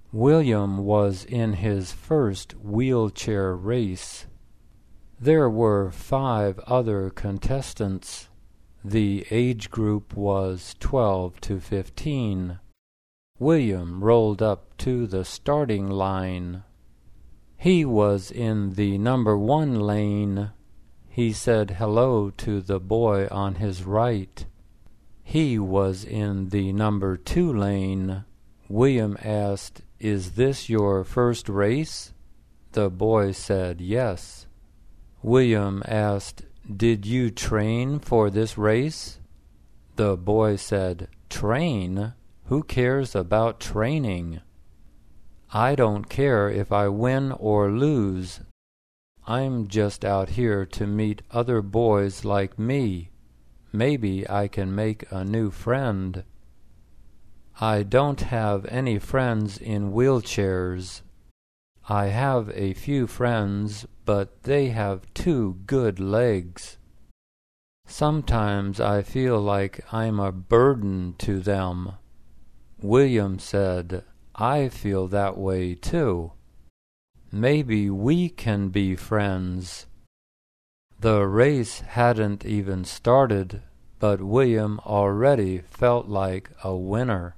William was in his first wheelchair race. There were 5 other contestants. The age group was 12 to 15. William rolled up to the starting line. He was in the number 1 lane. He said hello to the boy on his right. He was in the number 2 lane. William asked, "Is this your first race?" The boy said yes. William asked, "Did you train for this race?" The boy said, "Train? Who cares about training? I don't care if I win or lose. I'm just out here to meet other boys like me. Maybe I can make a new friend." "I don't have any friends in wheelchairs. I have a few friends, but they have 2 good legs. Sometimes I feel like I'm a burden to them." William said, "I feel that way too. Maybe we can be friends." The race hadn't even started, but William already felt like a winner.